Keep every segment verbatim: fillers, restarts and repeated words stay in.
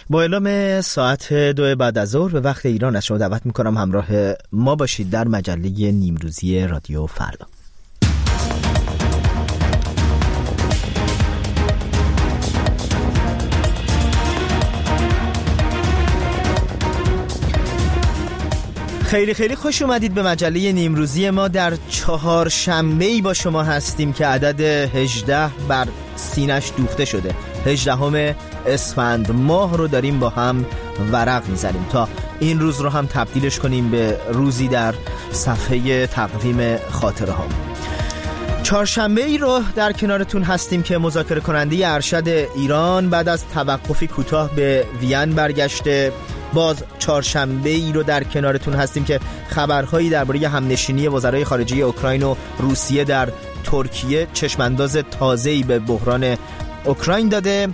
با اعلام ساعت دو بعد از ظهر به وقت ایران از شما دعوت میکنم همراه ما باشید در مجله نیمروزی رادیو فردا. خیلی خیلی خوش اومدید به مجله نیمروزی ما. در چهارشنبه‌ای با شما هستیم که عدد هجده بر سینش دوخته شده. هجدهم اسفند ماه رو داریم با هم ورق میزنیم تا این روز رو هم تبدیلش کنیم به روزی در صفحه تقویم خاطره ها. چهارشنبه ای رو در کنارتون هستیم که مذاکره کننده ارشد ایران بعد از توقفی کوتاه به وین برگشته. باز چهارشنبه ای رو در کنارتون هستیم که خبرهایی درباره همنشینی وزرای خارجه اوکراین و روسیه در ترکیه چشمانداز تازه‌ای به بحران اوکراین داده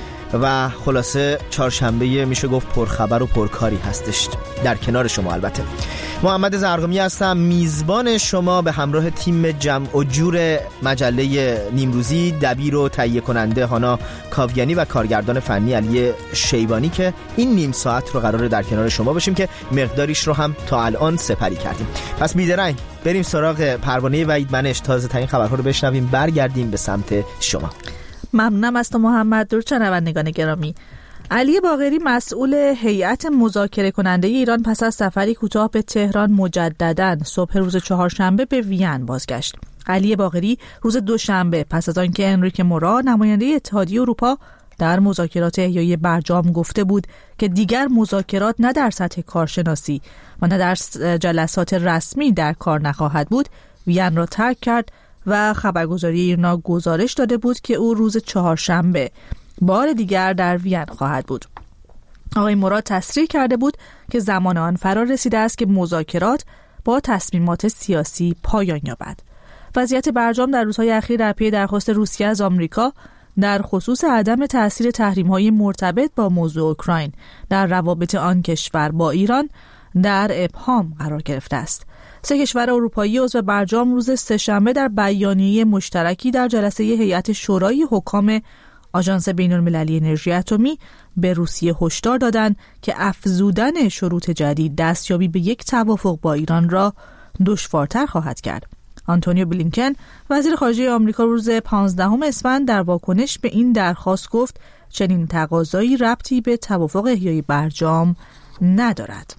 و خلاصه چهارشنبه میشه گفت پرخبر و پرکاری هستش. در کنار شما البته محمد زرقمی هستم، میزبان شما به همراه تیم جمع و جور مجله نیمروزی، دبیر و تهیه کننده هانا کاویانی و کارگردان فنی علی شیبانی که این نیم ساعت رو قراره در کنار شما باشیم که مقداریش رو هم تا الان سپری کردیم. پس بیدرنگ بریم سراغ پروانه وحید منش، تازه ترین خبرها رو بشنویم، برگردیم به سمت شما. ممنونم از تو محمد. درود شنوندگان گرامی. علی باقری مسئول هیئت مذاکره کننده ایران پس از سفری کوتاه به تهران مجدداً صبح روز چهارشنبه به وین بازگشت. علی باقری روز دوشنبه پس از آنکه انریک مورا نماینده اتحادیه اروپا در مذاکرات احیای برجام گفته بود که دیگر مذاکرات نه در سطح کارشناسی و نه در جلسات رسمی در کار نخواهد بود، وین را ترک کرد و خبرگزاری ایرنا گزارش داده بود که او روز چهارشنبه بار دیگر در وین خواهد بود. آقای مراد تصریح کرده بود که زمان آن فرا رسیده است که مذاکرات با تصمیمات سیاسی پایان یابد. وضعیت برجام در روزهای اخیر در پی درخواست روسیه از آمریکا در خصوص عدم تأثیر تحریم‌های مرتبط با موضوع اوکراین در روابط آن کشور با ایران در ابهام قرار گرفته است. سه کشور اروپایی عضو برجام روز سه‌شنبه در بیانیه مشترکی در جلسه هیئت شورای حکام آژانس بین‌المللی انرژی اتمی به روسیه هشدار دادند که افزودن شروط جدید دستیابی به یک توافق با ایران را دشوارتر خواهد کرد. آنتونیو بلینکن وزیر خارجه آمریکا روز پانزدهم اسفند در واکنش به این درخواست گفت چنین تقاضایی ربطی به توافق احیای برجام ندارد.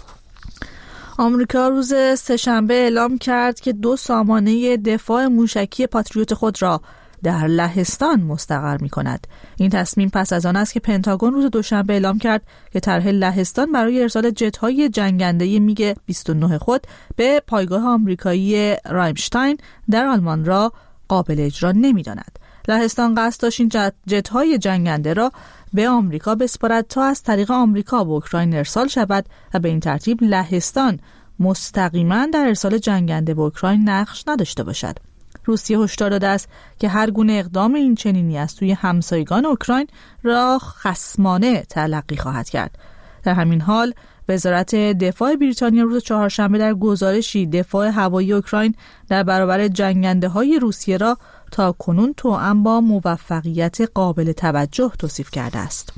آمریکا روز سه‌شنبه اعلام کرد که دو سامانه دفاع موشکی پاتریوت خود را در لهستان مستقر می کند. این تصمیم پس از آن است که پنتاگون روز دوشنبه اعلام کرد که طرح لهستان برای ارسال جت‌های جنگنده میگ بیست و نه خود به پایگاه آمریکایی رایمشتاین در آلمان را قابل اجرا نمی داند. لهستان قصد داشت این جت‌های جنگنده را به آمریکا بسپارد تا از طریق آمریکا به اوکراین ارسال شود و به این ترتیب لهستان مستقیما در ارسال جنگنده به اوکراین نقش نداشته باشد. روسیه هشدار داده است که هر گونه اقدام این چنینی از سوی همسایگان اوکراین را خصمانه تلقی خواهد کرد. در همین حال وزارت دفاع بریتانیا روز چهارشنبه در گزارشی دفاع هوایی اوکراین در برابر جنگنده‌های روسیه را تا کنون توأم با موفقیت قابل توجه توصیف کرده است.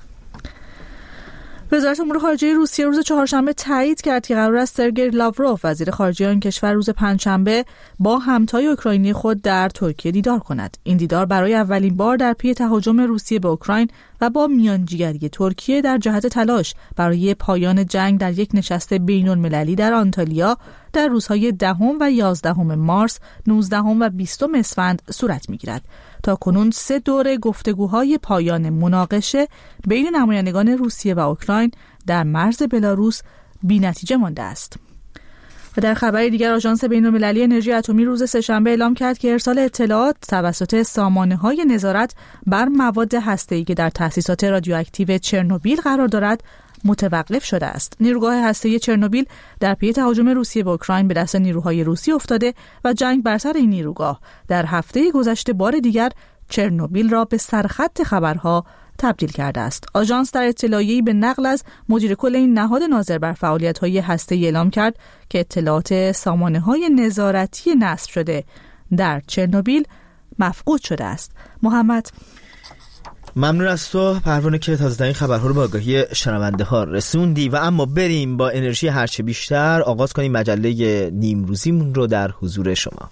وزارت امور خارجه روسیه روز چهارشنبه تایید کرد که قرار است سرگئی لاوروف وزیر خارجه آن کشور روز پنجشنبه با همتای اوکراینی خود در ترکیه دیدار کند. این دیدار برای اولین بار در پی تهاجم روسیه به اوکراین و با میانجیگری ترکیه در جهت تلاش برای پایان جنگ در یک نشست بین‌المللی در آنتالیا در روزهای دهم و یازدهم مارس، نوزدهم و بیستم اسفند صورت می‌گیرد. تا کنون سه دوره گفتگوهای پایان مناقشه بین نمایندگان روسیه و اوکراین در مرز بلاروس بی‌نتیجه مانده است. و در خبری دیگر آژانس بین‌المللی انرژی اتمی روز سه‌شنبه اعلام کرد که ارسال اطلاعات توسط سامانه‌های نظارت بر مواد هسته‌ای که در تأسیسات رادیواکتیو چرنوبیل قرار دارد متوقف شده است. نیروگاه هسته‌ای چرنوبیل در پی تهاجم روسیه به اوکراین به دست نیروهای روسی افتاده و جنگ بر سر این نیروگاه در هفته گذشته بار دیگر چرنوبیل را به سرخط خبرها تبدیل کرده است. آژانس در اطلاعیه‌ای به نقل از مدیر کل این نهاد ناظر بر فعالیت‌های هسته‌ای اعلام کرد که اطلاعات سامانه‌های نظارتی نصب شده در چرنوبیل مفقود شده است. محمد ممنون از تو پروانه که تازه‌ترین خبرها رو به آگاهی شنونده ها رسوندی. و اما بریم با انرژی هرچه بیشتر آغاز کنیم مجله نیمروزیمون رو در حضور شما.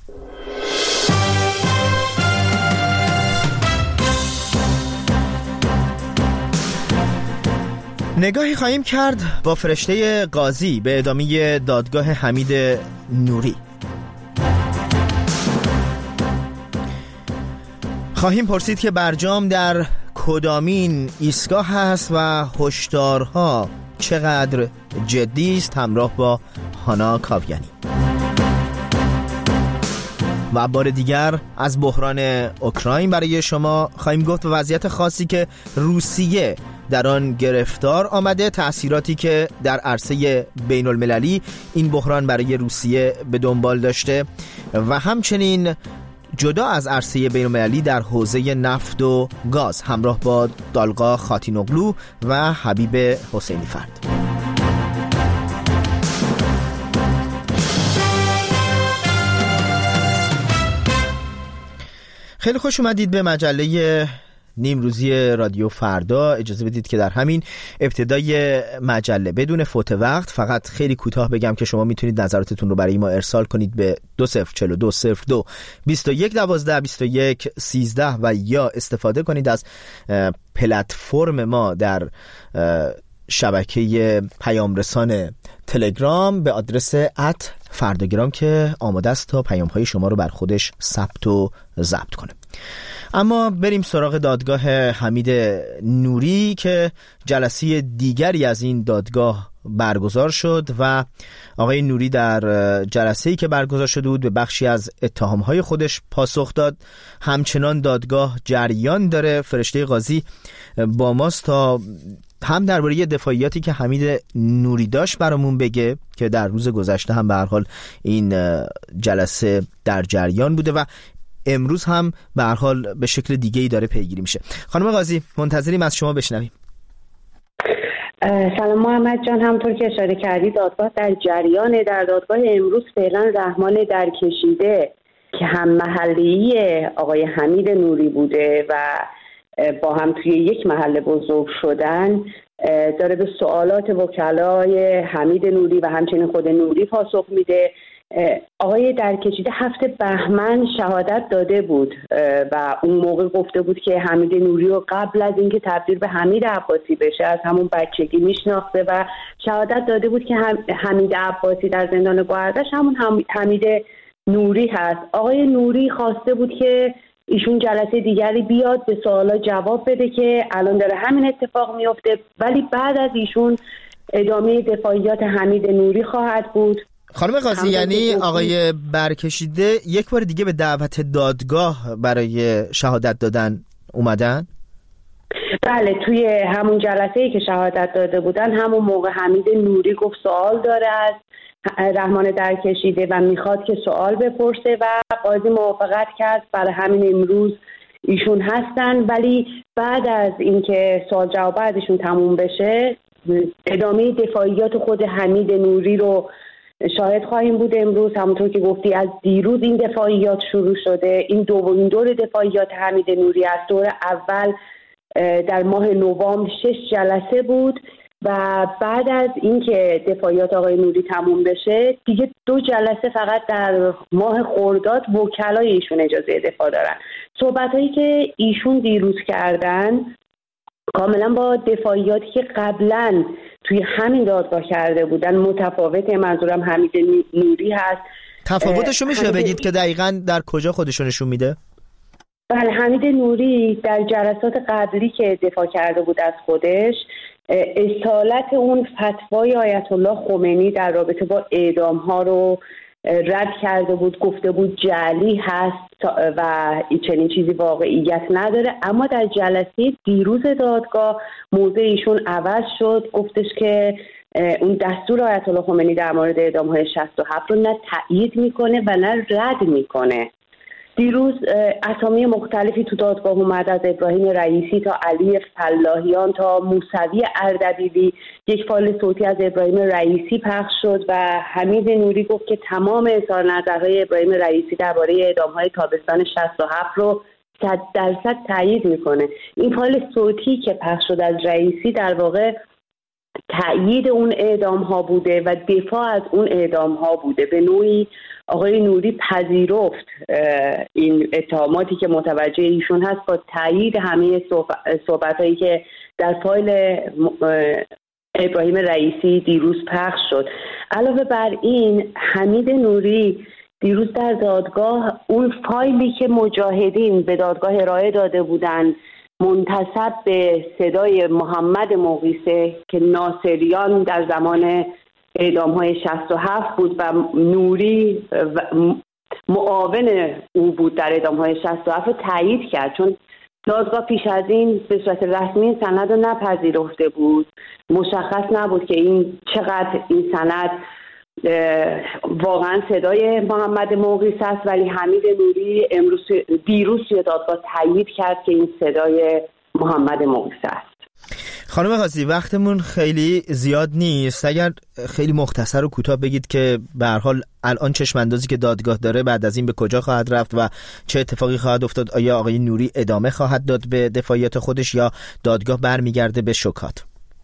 نگاهی خواهیم کرد با فرشته قاضی به ادامه دادگاه حمید نوری. خواهیم پرسید که برجام در کدامین ایستگاه هست و هشدارها چقدر جدی است، همراه با هانا کاویانی. و بار دیگر از بحران اوکراین برای شما خواهیم گفت و وضعیت خاصی که روسیه در آن گرفتار آمده، تأثیراتی که در عرصه بین المللی این بحران برای روسیه به دنبال داشته و همچنین جدا از عرصه بین المللی در حوزه نفت و گاز، همراه با دالقا خاتینوغلو و حبیب حسینی فرد. خیلی خوش اومدید به مجله نیمروزی رادیو فردا. اجازه بدید که در همین ابتدای مجله بدون فوت وقت فقط خیلی کوتاه بگم که شما میتونید نظراتتون رو برای ما ارسال کنید به دو صفر چهار دو صفر دو بیست و یک دوازده بیست و یک سیزده و یا استفاده کنید از پلتفرم ما در شبکه پیام رسان تلگرام به آدرس ات فرداگرام که آماده است تا پیام های شما رو بر خودش ثبت و ضبط کنه. اما بریم سراغ دادگاه حمید نوری که جلسه دیگری از این دادگاه برگزار شد و آقای نوری در جلسه‌ای که برگزار شده بود به بخشی از اتهام‌های خودش پاسخ داد. همچنان دادگاه جریان داره. فرشته قاضی با ماست تا هم درباره دفاعیاتی که حمید نوری داشت برامون بگه که در روز گذشته هم به هر حال این جلسه در جریان بوده و امروز هم به هر حال به شکل دیگه‌ای داره پیگیری میشه. خانم قاضی منتظریم از شما بشنویم. سلام محمد جان، همونطور که اشاره کردید دادگاه در جریانه. در دادگاه امروز فعلا رحمان درکشیده که هم محلی آقای حمید نوری بوده و با هم توی یک محله بزرگ شدن داره به سوالات وکلای حمید نوری و همچنین خود نوری پاسخ میده. آقای درکشیده هفته بهمن شهادت داده بود و اون موقع گفته بود که حمید نوری رو قبل از اینکه تبدیل به حمید عباسی بشه از همون بچگی میشناخته و شهادت داده بود که حمید عباسی در زندان گوهردش همون حمید نوری هست. آقای نوری خواسته بود که ایشون جلسه دیگری بیاد به سوالا جواب بده که الان داره همین اتفاق میفته، ولی بعد از ایشون ادامه دفاعیات حمید نوری خواهد بود. خانم قاضی یعنی آقای برکشیده یک بار دیگه به دعوت دادگاه برای شهادت دادن اومدن؟ بله، توی همون جلسه‌ای که شهادت داده بودن همون موقع حمید نوری گفت سوال داره از رحمان درکشیده و میخواد که سوال بپرسه و قاضی موافقت کرد. برای همین امروز ایشون هستن، ولی بعد از اینکه سوال جواب بعدشون تموم بشه ادامه دفاعیات خود حمید نوری رو شاهد خواهیم بود. امروز همونطور که گفتی از دیروز این دفاعیات شروع شده. این دومین دور دفاعیات حمید نوری از دور اول در ماه نوامبر شش جلسه بود و بعد از اینکه دفاعیات آقای نوری تموم بشه دیگه دو جلسه فقط در ماه خرداد وکلای ایشون اجازه دفاع دارن. صحبتایی که ایشون دیروز کردن کاملا با دفاعیاتی که قبلا توی همین دادگاه کرده بودن متفاوته. منظورم حمید نوری هست. تفاوتشو میشه بگید که دقیقاً در کجا خودشو نشون میده؟ بله، حمید نوری در جلسات قبلی که دفاع کرده بود از خودش اصالت اون فتوای آیت الله خمینی در رابطه با اعدام ها رو رد کرده بود، گفته بود جعلی هست و چنین چیزی واقعیت نداره. اما در جلسه دیروز دادگاه موضع ایشون عوض شد، گفتش که اون دستور آیت الله خمینی در مورد اعدام های شصت و هفت رو نه تایید میکنه و نه رد میکنه. دیروز اسامی مختلفی تو دادگاه اومد، از ابراهیم رئیسی تا علی فلاحیان تا موسوی اردبیلی. یک فایل صوتی از ابراهیم رئیسی پخش شد و حمید نوری گفت که تمام اظهار نظرهای ابراهیم رئیسی درباره اعدام‌های تابستان شصت و هفت رو صد درصد تایید میکنه. این فایل صوتی که پخش شد از رئیسی در واقع تأیید اون اعدام ها بوده و دفاع از اون اعدام ها بوده. به نوعی آقای نوری پذیرفت این اتهاماتی که متوجه ایشون هست با تأیید همه صحبت هایی که در فایل ابراهیم رئیسی دیروز پخش شد. علاوه بر این حمید نوری دیروز در دادگاه اون فایلی که مجاهدین به دادگاه ارائه داده بودند منتسب به صدای محمد مغیثه که ناصریان در زمان اعدام‌های شصت و هفت بود و نوری معاون او بود در اعدام‌های شصت و هفت تایید کرد، چون دادگاه پیش از این به صورت رسمی سند رو نپذیرفته بود. مشخص نبود که این چقدر این سند واقعا صدای محمد مغیثه است، ولی حمید نوری امروز دیروز توی دادگاه تایید کرد که این صدای محمد مغیثه است. خانم قاضی وقتمون خیلی زیاد نیست، اگر خیلی مختصر و کوتاه بگید که به هر حال الان چشم اندازی که دادگاه داره بعد از این به کجا خواهد رفت و چه اتفاقی خواهد افتاد؟ آیا آقای نوری ادامه خواهد داد به دفاعیات خودش یا دادگاه برمیگرده به شکات؟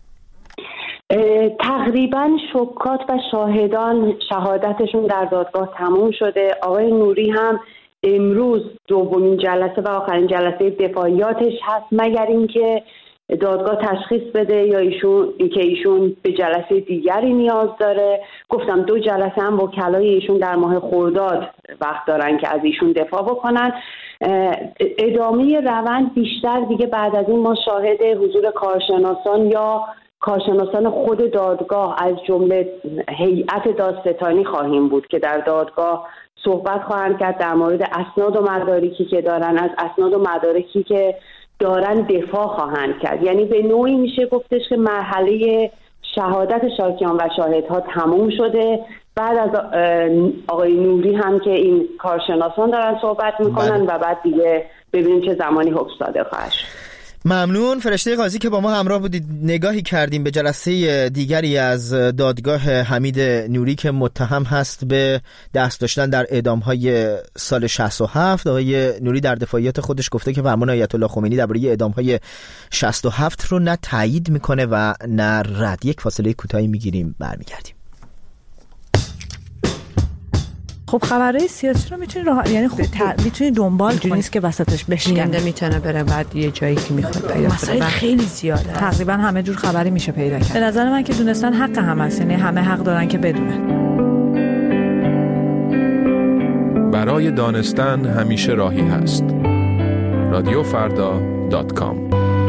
تقریبا شکات و شاهدان شهادتشون در دادگاه تموم شده. آقای نوری هم امروز دومین جلسه و آخرین جلسه دفاعیاتش هست، مگر اینکه دادگاه تشخیص بده یا ایشون که ایشون به جلسه دیگری نیاز داره. گفتم دو جلسه هم وکلای ایشون در ماه خرداد وقت دارن که از ایشون دفاع بکنن. ادامه روند بیشتر دیگه بعد از این ما شاهد حضور کارشناسان یا کارشناسان خود دادگاه از جمله هیئت دادستانی خواهیم بود که در دادگاه صحبت خواهند کرد در مورد اسناد و مدارکی که دارن، از اسناد و مدارکی که دارن دفاع خواهند کرد. یعنی به نوعی میشه گفتش که مرحله شهادت شاکیان و شاهدها تموم شده. بعد از آقای نوری هم که این کارشناسان دارن صحبت میکنن و بعد دیگه ببینیم چه زمانی حکم صادر خواهد شد. ممنون فرشته قاضی که با ما همراه بودید. نگاهی کردیم به جلسه دیگری از دادگاه حمید نوری که متهم هست به دست داشتن در اعدام‌های سال شصت و هفت. آقای نوری در دفاعیات خودش گفته که فرمان آیت الله خمینی درباره اعدام‌های شصت و هفت رو نه تایید میکنه و نه رد. یک فاصله کوتاهی میگیریم برمیگردیم. خب خبرهای سیاسی رو میتونی راه... یعنی خب ت... میتونی دنبال کنی، نیست که وسطش بشکنه. میتونه بره بعد یه جایی که میخواد پیدا کنه. مسائل خیلی زیاده، تقریبا همه جور خبری میشه پیدا کرد. به نظر من که دونستن حق هم هست، یعنی همه حق دارن که بدونن. برای دانستن همیشه راهی هست. رادیو فردا دات کام.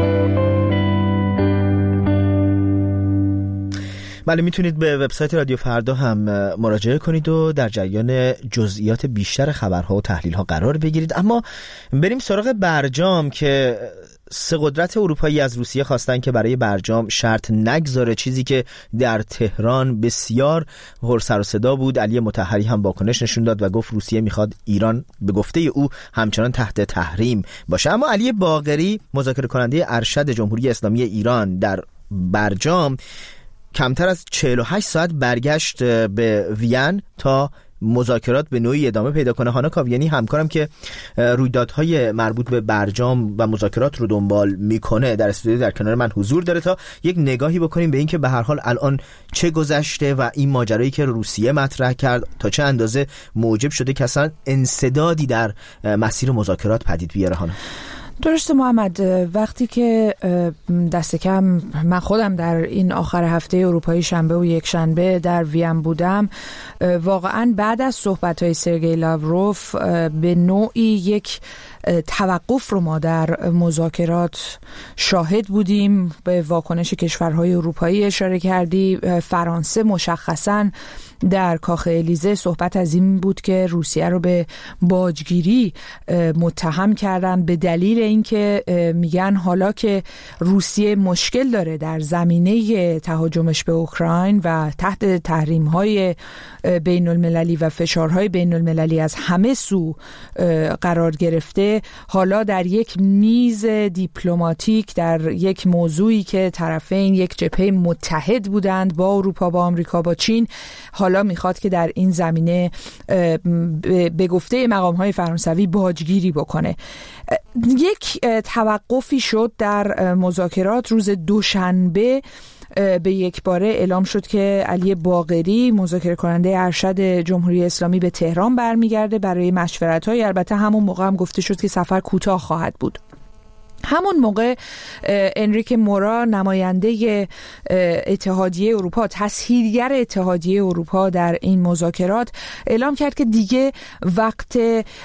بله، میتونید به وبسایت رادیو فردا هم مراجعه کنید و در جریان جزئیات بیشتر خبرها و تحلیل‌ها قرار بگیرید. اما بریم سراغ برجام که سه قدرت اروپایی از روسیه خواستن که برای برجام شرط نگذاره، چیزی که در تهران بسیار پر سر و صدا بود. علی مطهری هم واکنش نشون داد و گفت روسیه میخواد ایران به گفته او همچنان تحت تحریم باشه. اما علی باقری مذاکره کننده ارشد جمهوری اسلامی ایران در برجام کمتر از چهل و هشت ساعت برگشت به وین تا مذاکرات به نوعی ادامه پیدا کنه. هانا کاویانی همکارم که رویدادهای مربوط به برجام و مذاکرات رو دنبال میکنه در استودیو در کنار من حضور داره تا یک نگاهی بکنیم به این که به هر حال الان چه گذشته و این ماجرایی که روسیه مطرح کرد تا چه اندازه موجب شده که اصلا انسدادی در مسیر مذاکرات پدید بیاره. هانا درسته محمد، وقتی که دست کم من خودم در این آخر هفته اروپایی شنبه و یک شنبه در وین بودم، واقعا بعد از صحبت‌های سرگئی لاوروف به نوعی یک توقف رو ما در مذاکرات شاهد بودیم. به واکنش کشورهای اروپایی اشاره کردی. فرانسه مشخصاً در کاخ الیزه صحبت از این بود که روسیه رو به باجگیری متهم کردن به دلیل اینکه میگن حالا که روسیه مشکل داره در زمینه تهاجمش به اوکراین و تحت تحریم‌های بین المللی و فشارهای بین المللی از همه سو قرار گرفته، که حالا در یک میز دیپلماتیک در یک موضوعی که طرفین یک جبهه متحد بودند با اروپا، با آمریکا، با چین، حالا میخواد که در این زمینه به گفته مقام‌های فرانسوی باجگیری بکنه. یک توقفی شد در مذاکرات. روز دوشنبه به یک باره اعلام شد که علی باقری مذاکره کننده ارشد جمهوری اسلامی به تهران برمیگرده برای مشورت‌های. البته همون موقع هم گفته شد که سفر کوتاه خواهد بود. همون موقع انریک مورا نماینده اتحادیه اروپا، تسهیلگر اتحادیه اروپا در این مذاکرات، اعلام کرد که دیگه وقت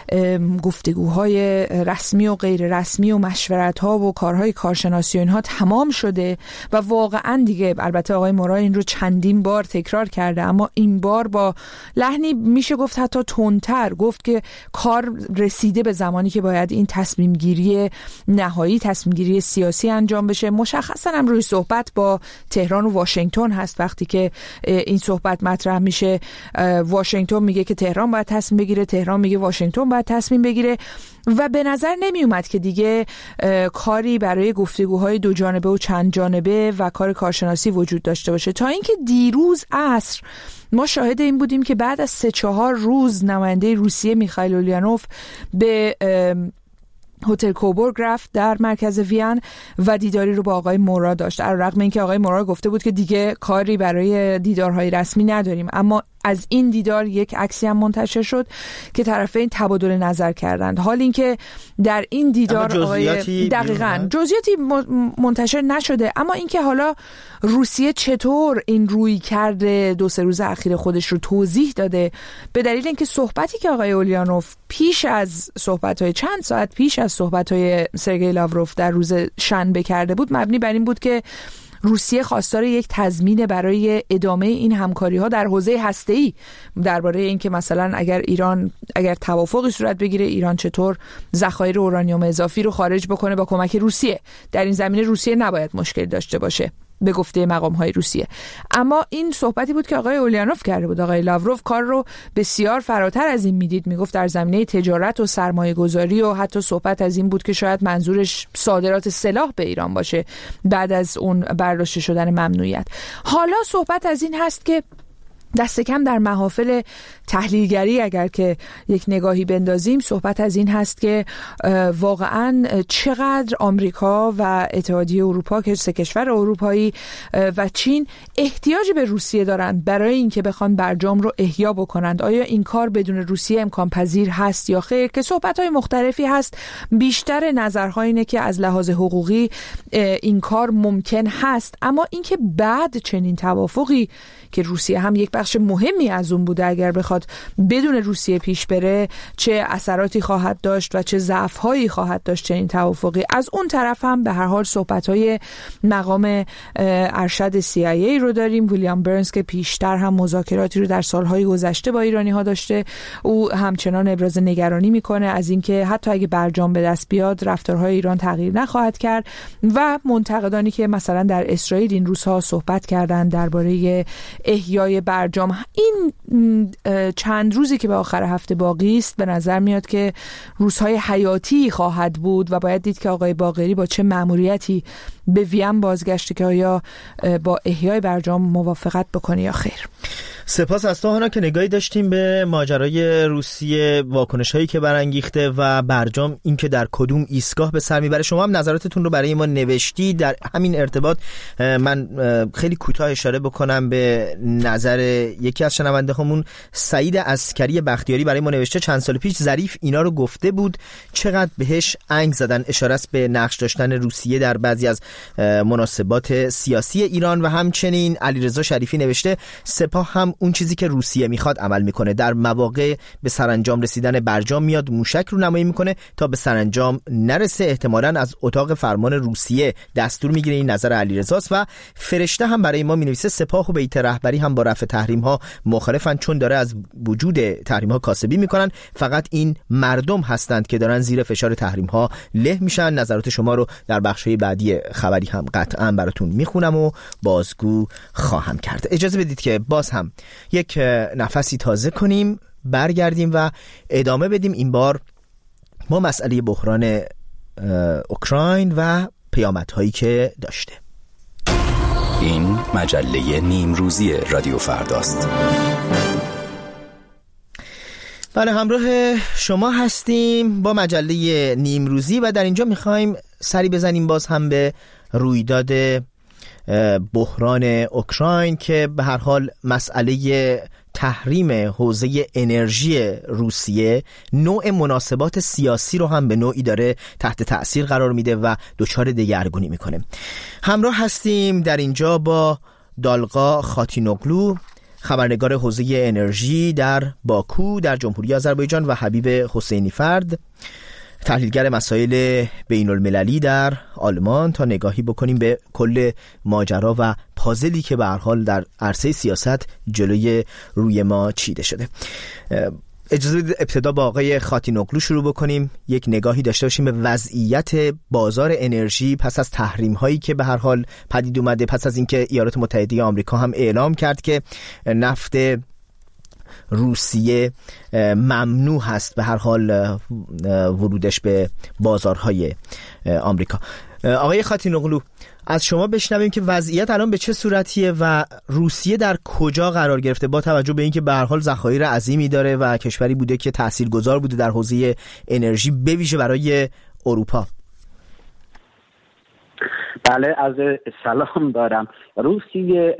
گفتگوهای رسمی و غیر رسمی و مشورت‌ها و کارهای کارشناسی و اینها تمام شده و واقعا دیگه، البته آقای مورا این رو چندین بار تکرار کرده، اما این بار با لحنی میشه گفت حتی تندتر گفت که کار رسیده به زمانی که باید این تصمیم گیری نهایی، تصمیم گیری سیاسی انجام بشه. مشخصا هم روی صحبت با تهران و واشنگتن هست. وقتی که این صحبت مطرح میشه، واشنگتن میگه که تهران باید تصمیم بگیره، تهران میگه واشنگتن باید تصمیم بگیره و به نظر نمی اومد که دیگه کاری برای گفتگوهای دو جانبه و چند جانبه و کار کارشناسی وجود داشته باشه، تا اینکه دیروز عصر ما شاهد این بودیم که بعد از سه چهار روز نماینده روسیه میخائیل اولیانوف به هتل کوبورگ رفت در مرکز وین و دیداری رو با آقای مورا داشت. علیرغم اینکه آقای مورا گفته بود که دیگه کاری برای دیدارهای رسمی نداریم، اما از این دیدار یک عکسی هم منتشر شد که طرفین تبادل نظر کردند. حال اینکه در این دیدار آقای دقیقاً جزئیاتی منتشر نشده، اما اینکه حالا روسیه چطور این روی کرده دو سه روز اخیر خودش رو توضیح داده، به دلیل اینکه صحبتی که آقای اولیانوف پیش از صحبت‌های چند ساعت پیش از صحبت‌های سرگئی لاوروف در روز شنبه کرده بود، مبنی بر این بود که روسیه خواستار یک تضمین برای ادامه این همکاری‌ها در حوزه هسته‌ای، درباره اینکه مثلا اگر ایران اگر توافقی صورت بگیره، ایران چطور ذخایر اورانیوم اضافی رو خارج بکنه با کمک روسیه. در این زمینه روسیه نباید مشکل داشته باشه به گفته مقام‌های روسیه. اما این صحبتی بود که آقای اولیانوف کرده بود. آقای لاوروف کار رو بسیار فراتر از این میدید. میگفت در زمینه تجارت و سرمایه‌گذاری و حتی صحبت از این بود که شاید منظورش صادرات سلاح به ایران باشه بعد از اون برداشته شدن ممنوعیت. حالا صحبت از این هست که دست کم در محافل تحلیلگری اگر که یک نگاهی بندازیم، صحبت از این هست که واقعاً چقدر آمریکا و اتحادیه اروپا که سه کشور اروپایی و چین احتیاج به روسیه دارند برای اینکه بخوان برجام رو احیا بکنند. آیا این کار بدون روسیه امکان پذیر هست یا خیر؟ که صحبت‌های مختلفی هست. بیشتر نظرها اینه که از لحاظ حقوقی این کار ممکن هست، اما اینکه بعد چنین توافقی که روسیه هم یک بخش مهمی از اون بوده اگر بخواد بدون روسیه پیش بره، چه اثراتی خواهد داشت و چه ضعف‌هایی خواهد داشت چنین توافقی. از اون طرف هم به هر حال صحبت‌های مقام ارشد سی آی ای رو داریم، ویلیام برنز، که پیشتر هم مذاکراتی رو در سالهای گذشته با ایرانی‌ها داشته. او همچنان ابراز نگرانی میکنه از اینکه حتی اگه برجام به دست بیاد رفتارهای ایران تغییر نخواهد کرد و منتقدانی که مثلا در اسرائیل این روزها صحبت کردن درباره احیای برجام، این چند روزی که به آخر هفته باقی است به نظر میاد که روزهای حیاتی خواهد بود و باید دید که آقای باقری با چه مأموریتی به وین بازگشته که آیا با احیای برجام موافقت بکنه یا خیر. سپاس از تو هانا که نگاهی داشتیم به ماجرای روسیه، واکنش هایی که برانگیخته و برجام این که در کدوم ایستگاه به سر میبره. شما هم نظراتتون رو برای ما نوشتی. در همین ارتباط من خیلی کوتاه اشاره بکنم به نظر یکی از شنونده همون سعید عسکری بختیاری. برای ما نوشته چند سال پیش ظریف اینا رو گفته بود، چقدر بهش انگ زدن. اشاره است به نقش داشتن روسیه در بعضی از مناسبات سیاسی ایران. و همچنین علیرضا شریفی نوشته سپاه هم اون چیزی که روسیه میخواد عمل میکنه، در مواقع به سرانجام رسیدن برجام میاد موشک رو نمایی میکنه تا به سرانجام نرسه، احتمالاً از اتاق فرمان روسیه دستور میگیره. این نظر علیرضاست. و فرشته هم برای ما مینویسه سپاه و بیت رهبری هم با رفع تحریم ها مخالفن، چون داره از وجود تحریم ها کاسبی میکنن، فقط این مردم هستند که دارن زیر فشار تحریم ها له میشن. نظرات شما رو در بخش‌های بعدی خبری هم قطعاً براتون میخونم و بازگو خواهم کرد. اجازه بدید که باز هم یک نفسی تازه کنیم، برگردیم و ادامه بدیم. این بار با مسئله بحران اوکراین و پیامدهایی که داشته. این مجله نیمروزی رادیو فرداست. بله، همراه شما هستیم با مجله نیمروزی و در اینجا میخوایم سری بزنیم باز هم به رویداد بحران اوکراین که به هر حال مسئله تحریم حوزه انرژی روسیه نوع مناسبات سیاسی رو هم به نوعی داره تحت تأثیر قرار میده و دچار دگرگونی میکنه. همراه هستیم در اینجا با دالقا خاتینوغلو، خبرنگار حوزه انرژی در باکو در جمهوری آذربایجان و حبیب حسینی فرد، تحلیلگر مسائل بین المللی در آلمان، تا نگاهی بکنیم به کل ماجرا و پازلی که به هر حال در عرصه سیاست جلوی روی ما چیده شده. اجازه بدید ابتدا با آقای خاتینوغلو شروع بکنیم، یک نگاهی داشته باشیم به وضعیت بازار انرژی پس از تحریم هایی که به هر حال پدید اومده، پس از اینکه ایالات متحده آمریکا هم اعلام کرد که نفت روسیه ممنوع هست به هر حال ورودش به بازارهای آمریکا. آقای خاتینوغلو، از شما بشنویم که وضعیت الان به چه صورتیه و روسیه در کجا قرار گرفته با توجه به اینکه به هر حال ذخایر عظیمی داره و کشوری بوده که تاثیرگذار بوده در حوزه انرژی به ویژه برای اروپا. بله، از سلام دارم. روسیه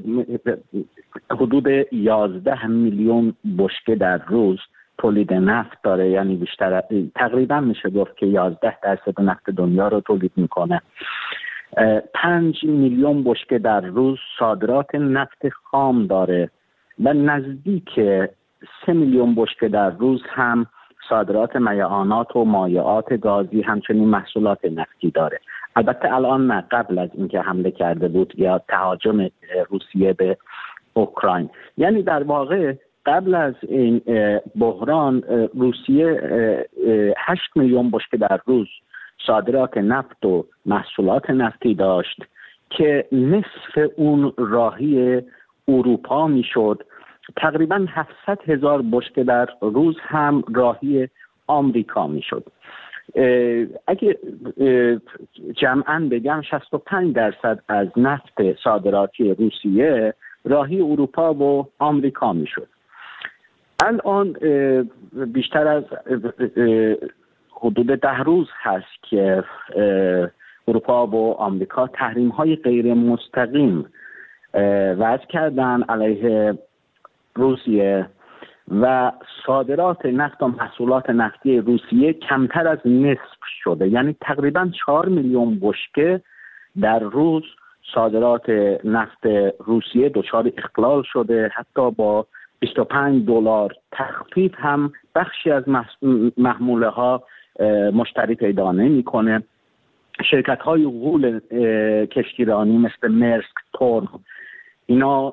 حدود یازده میلیون بشکه در روز تولید نفت داره، یعنی بیشتر تقریبا میشه گفت که یازده درصد نفت دنیا رو تولید میکنه. پنج میلیون بشکه در روز صادرات نفت خام داره و نزدیک سه میلیون بشکه در روز هم صادرات میعانات و مایعات گازی همچنین محصولات نفتی داره. البته الان نه، قبل از اینکه حمله کرده بود یا تهاجم روسیه به اوکراین. یعنی در واقع قبل از این بحران روسیه هشت میلیون بشکه در روز صادرات نفت و محصولات نفتی داشت که نصف اون راهی اروپا میشد. تقریبا هفتصد هزار بشکه در روز هم راهی آمریکا میشد. اگه جمعاً بگم شصت و پنج درصد از نفت صادراتی روسیه راهی اروپا و آمریکا میشد. الان بیشتر از حدود ده روز هست که اروپا و آمریکا تحریم های غیر مستقیم وضع کردن علیه روسیه و صادرات نفت و محصولات نفتی روسیه کمتر از نصف شده. یعنی تقریبا چهار میلیون بشکه در روز صادرات نفت روسیه دچار اختلال شده. حتی با بیست و پنج دلار تخفیف هم بخشی از محموله ها مشتری پیدا نمی‌کنه. شرکت های غول کشتیرانی مثل مرسک، تورم، اینا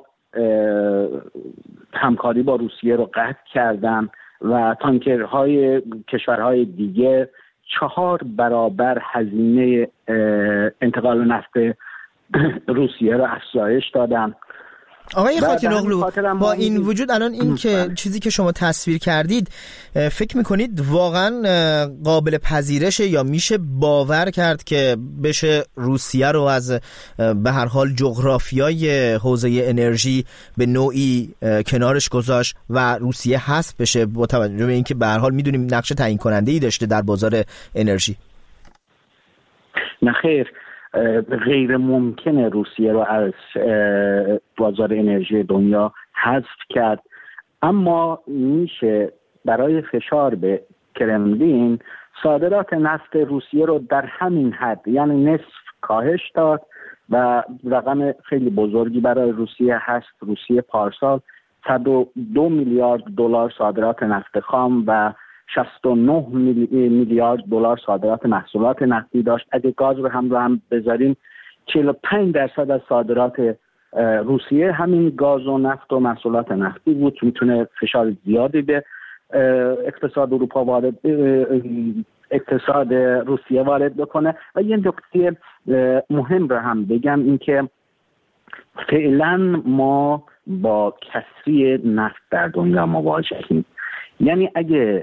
همکاری با روسیه رو قطع کردن و تانکرهای کشورهای دیگه چهار برابر هزینه انتقال نفت روسیه رو افزایش دادن. آقای خاتینوغلو، با این وجود الان این که چیزی که شما تصویر کردید فکر میکنید واقعا قابل پذیرشه یا میشه باور کرد که بشه روسیه رو از به هر حال جغرافیای حوزه انرژی به نوعی کنارش گذاشت و روسیه حذف بشه با توجه به اینکه به هر حال میدونیم نقش تعیین کننده ای داشته در بازار انرژی؟ نه خیر، غیر ممکنه روسیه رو از بازار انرژی دنیا حذف کرد، اما میشه برای فشار به کرملین صادرات نفت روسیه رو در همین حد، یعنی نصف کاهش داد و رقم خیلی بزرگی برای روسیه هست. روسیه پارسال صد و دو میلیارد دلار صادرات نفت خام و شصت و نه میلیارد دلار صادرات محصولات نفتی داشت. اگه گاز رو هم رو هم بذاریم چهل و پنج درصد از صادرات روسیه همین گاز و نفت و محصولات نفتی بود. میتونه فشار زیادی به اقتصاد اروپا وارد اقتصاد روسیه وارد بکنه. و یه نکته مهم رو هم بگم، این که فعلا ما با کسری نفت در دنیا مواجهیم. یعنی اگه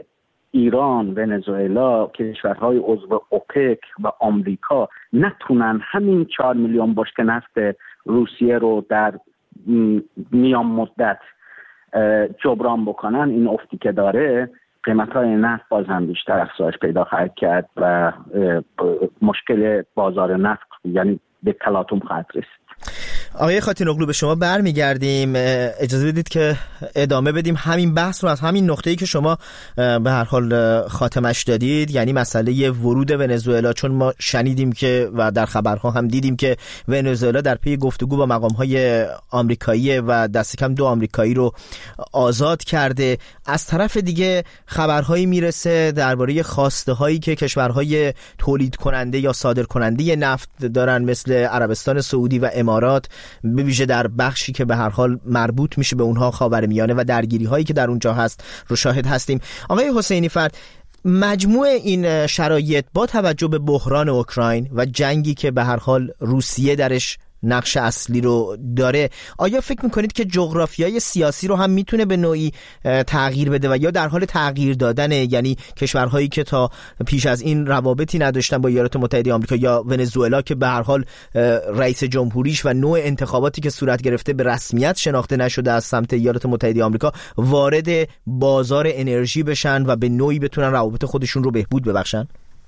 ایران، ونزوئلا، کشورهای عضو اوپک و آمریکا نتونن همین چهار میلیون بشکه نفت روسیه رو در میان مدت جبران بکنن، این افتی که داره، قیمت‌های نفت باز هم بیشتر افزایش پیدا خواهد کرد و مشکل بازار نفت یعنی به تلاطم خواهد رسید. آقای خاتینوغلو به شما برمیگردیم. اجازه بدید که ادامه بدیم همین بحث رو از همین نقطه‌ای که شما به هر حال خاتمش دادید، یعنی مسئله ورود ونزوئلا، چون ما شنیدیم که و در خبرها هم دیدیم که ونزوئلا در پی گفتگو با مقام‌های آمریکایی و دست کم دو آمریکایی رو آزاد کرده. از طرف دیگه خبرهایی میرسه درباره خواسته‌هایی که کشورهای تولید کننده یا صادر کننده نفت دارن مثل عربستان سعودی و امارات، به ویژه در بخشی که به هر حال مربوط میشه به اونها خاورمیانه و درگیری هایی که در اونجا هست رو شاهد هستیم. آقای حسینی فرد، مجموع این شرایط با توجه به بحران اوکراین و جنگی که به هر حال روسیه درش نقش اصلی رو داره، آیا فکر میکنید که جغرافیای سیاسی رو هم میتونه به نوعی تغییر بده و یا در حال تغییر دادنه؟ یعنی کشورهایی که تا پیش از این روابطی نداشتن با ایالات متحده آمریکا یا ونزوئلا که به هر حال رئیس جمهوریش و نوع انتخاباتی که صورت گرفته به رسمیت شناخته نشده از سمت ایالات متحده آمریکا، وارد بازار انرژی بشن و به نوعی بتونن روابط خودشون رو بهبود ببخشن؟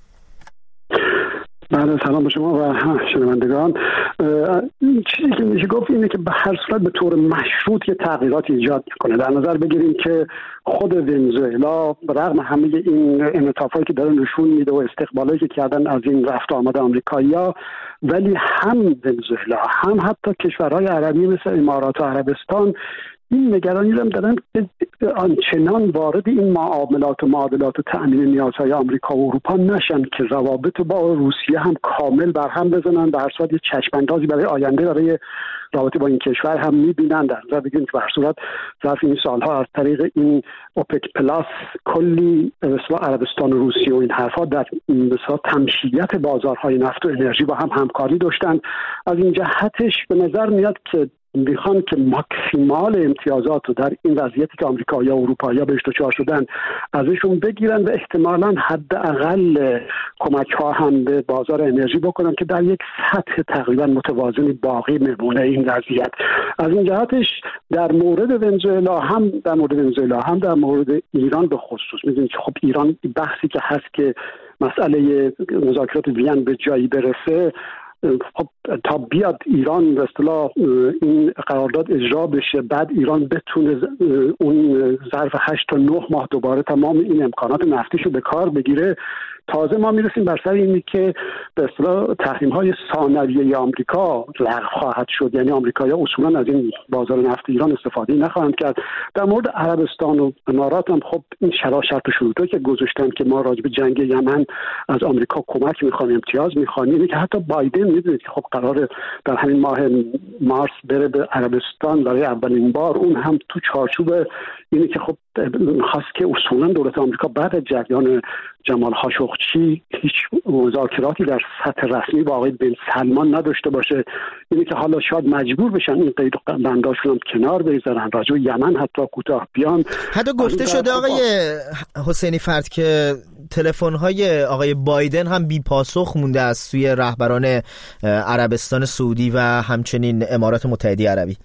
بله، سلام به شما و شنوندگان. چیزی که میشه گفت اینه که به هر صورت به طور مشروط یه تغییراتی ایجاد میکنه. در نظر بگیریم که خود ونزوئلا رغم همه این انعطافایی که داره نشون میده و استقبالایی که کردن از این رفت و آمد آمریکایی‌ها، ولی هم ونزوئلا هم حتی کشورهای عربی مثل امارات و عربستان این نگرانی رو دارن که آنچنان وارد این معاملات و معادلات و تأمین نیازهای آمریکا و اروپا نشن که روابط با روسیه هم کامل برهم بزنن. در صورت یه چشم‌اندازی برای آینده برای رابطه با این کشور هم می‌بینن. در نظر بگیرید که به هر صورت ظرف این سالها از طریق این اوپک پلاس کلی مثلا عربستان و روسیه و این حرفا در مثلا تمشیت بازارهای نفت و انرژی با هم همکاری داشتن. از این جهتش به نظر میاد که میخوان که ماکسیمال امتیازات رو در این وضعیتی که آمریکایی‌ها و اروپایی‌ها بهش دچار شدن ازشون بگیرن و احتمالاً حداقل کمک‌ها هم به بازار انرژی بکنن که در یک سطح تقریبا متوازنی باقی میمونه این وضعیت. از این جهتش در مورد ونزوئلا هم در مورد ونزوئلا هم در مورد ایران به خصوص می‌دونید که خب ایران بحثی که هست که مسئله مذاکرات وین به جایی برسه، خب تا بیاد ایران به اصطلاح این قرارداد اجرا بشه، بعد ایران بتونه اون ظرف هشت تا نه ماه دوباره تمام این امکانات نفتیشو به کار بگیره، تازه ما میرسیم بر سر اینی که به اصطلاح تحریم‌های ثانویه آمریکا لغو خواهد شد. یعنی آمریکایی‌ها اصولاً از این بازار نفت ایران استفاده نخواهند کرد. در مورد عربستان و امارات هم خب این شرایط شرط و شروطی که گذاشتن که ما راجع به جنگ یمن از آمریکا کمک می‌خوایم، امتیاز می‌خوایم، اینه که حتی بایدن می‌دونه که خب قراره در همین ماه مارس بره به عربستان برای اولین بار، اون هم تو چارچوب اینه که خب خواست که اصولاً دولت آمریکا بعد از جریان جمال خاشقچی هیچ مذاکراتی در سطح رسمی با آقای بن سلمان نداشته باشه. اینه که حالا شاید مجبور بشن این قید و بنداشون هم کنار بذارن، راجع به یمن حتی کوتاه بیان. حتی گفته شده آقای حسینی فرد که تلفن‌های آقای بایدن هم بی پاسخ مونده از سوی رهبران عربستان سعودی و همچنین امارات متحده عربی.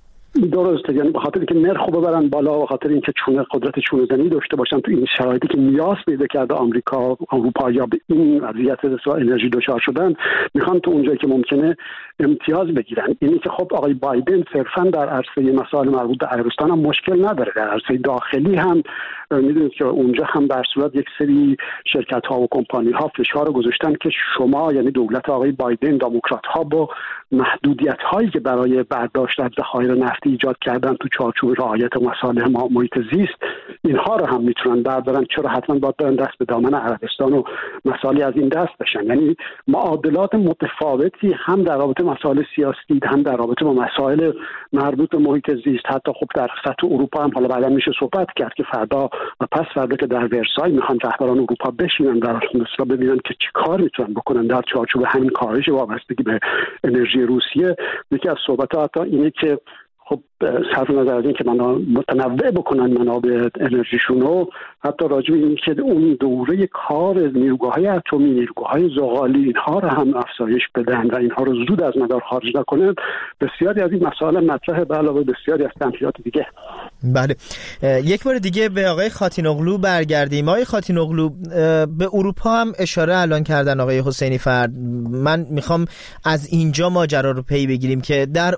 درسته، یعنی به خاطر اینکه نرخ رو ببرن بالا، به خاطر اینکه چونه قدرت چونه‌زنی داشته باشن تو این شرایطی که نیاز پیدا کرده آمریکا اروپا یا به این وضعیت انرژی دچار شدن، میخوان تو اونجایی که ممکنه امتیاز بگیرن. اینی که خب آقای بایدن صرفا در عرصه مسائل مربوط به عربستان هم مشکل نداره، در عرصه داخلی هم میدونید که اونجا هم در صورت یک سری شرکت ها و کمپانی ها فشار گذاشتن که شما یعنی دولت آقای بایدن، دموکرات ها با محدودیت هایی که برای برداشت از ذخایر نفتی ایجاد کردن تو چارچوب رعایت مصالح محیط زیست، اینها رو هم میتونن بردارن. چرا حتما باید برن دست به دامن عربستان و مسائلی از این دست بشن؟ یعنی معادلات متفاوتی هم در رابطه مسائل سیاسی، هم در رابطه با مسائل مربوط به محیط زیست، حتی خب در سطح اروپا هم حالا بعدا میشه صحبت کرد که فردا و پس فردا که در ورسای میخوان رهبران اروپا بشینن در مثلا ببینن که چی کار میتونن بکنن در چارچوب همین کاهش وابستگی به انرژی روسیه. یکی از صحبت‌ها حتی اینه که خب صرف نظر از این که منابع متنوع بکنن منابع انرژیشون رو، حتی راجع به این که اون دوره کار نیروگاه‌های اتمی، نیروگاه‌های زغالی، اینها رو هم افزایش بدن و اینها رو زود از مدار خارج نکنن، بسیاری از این مسائل مطرحه به علاوه بسیاری از تمثیلات دیگه. بله، یک بار دیگه به آقای خاتینوغلو برگردیم. آقای خاتینوغلو، به اروپا هم اشاره الان کردن آقای حسینی فرد. من میخوام از اینجا ماجرا رو پی بگیریم که در